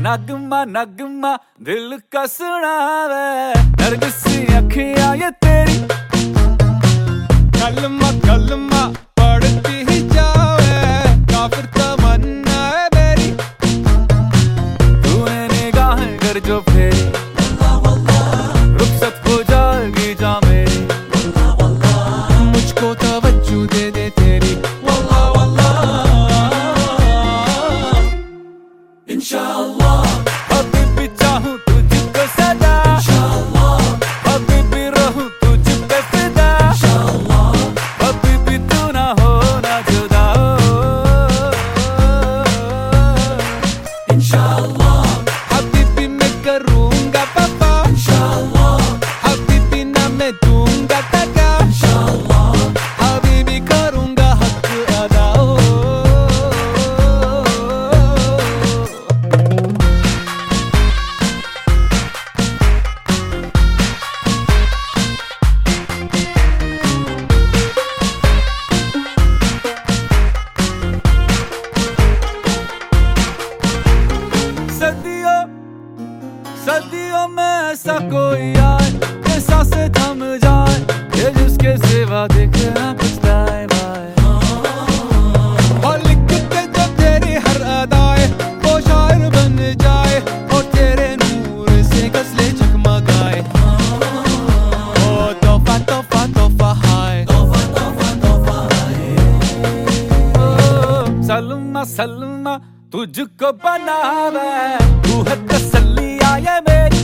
नगमा नगमा दिल का सुनावे, नरगिसी अखियां ये तेरी कलमा कलमा पढ़ती ही जावे, काफिर तमन्ना है मेरी। तूने निगाहें कर जो फेरी, रुखसत हो जाएगी जा मेरी। मुझको तवज्जो दे दे तेरी, वल्लाह वल्लाह इंशाअल्लाह। हबीबी चाहूं तुझको सदा, इंशाअल्लाह हबीबी रहूं तुझ पे फिदा, इंशाअल्लाह हबीबी तू ना हो ना जुदा। इंशाअल्लाह हबीबी मैं करूंगा पापा, इंशाअल्लाह हबीबी ना मैं दूंगा टका, इंशाअल्लाह हबीबी करूंगा हक अदा। सदियों सदियों में ऐसा कोई आए कि सांसें थम जाए, ये जिसके सिवा दिखे ना कुछ दाएं बाएं। और लिखते जो तेरी हर अदाए, वो शायर बन जाए और तेरे नूर से गजलें जगमगाए। ओ तोहफा तोहफा तोहफा हाय, सलमा सलमा तुझको बनावे, तू है तसल्लियां ये मेरी।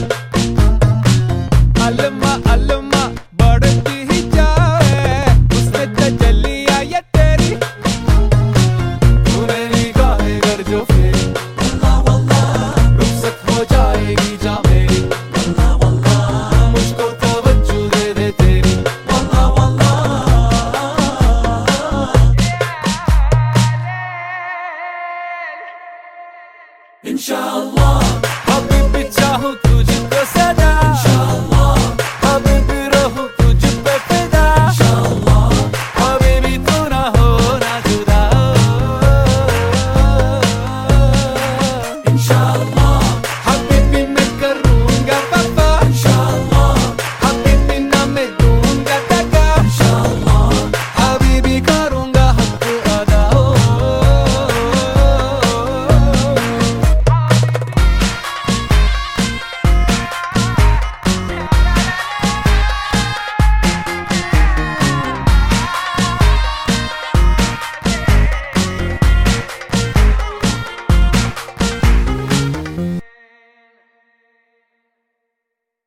अलमा अलमा बढ़ती ही जाए, उसमें तजल्लियां ये तेरी। तूने निगाहें कर जो फेरी, वल्लाह वल्लाह रुखसत हो जाएगी जा मेरी। वल्लाह वल्लाह मुझको तवज्जो दे दे तेरी, वल्लाह वल्लाह इंशाअल्लाह। हबीबी चाहूं तुझको सदा,